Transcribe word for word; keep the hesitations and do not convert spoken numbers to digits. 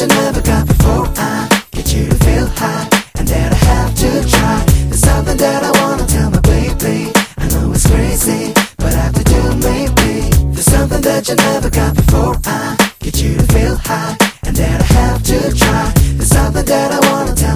you never got before. I get you to feel high, and that I have to try. There's something that I wanna tell my baby. I know it's crazy, but I have to do maybe. There's something that you never got before. I get you to feel high, and that I have to try. There's something that I wanna tell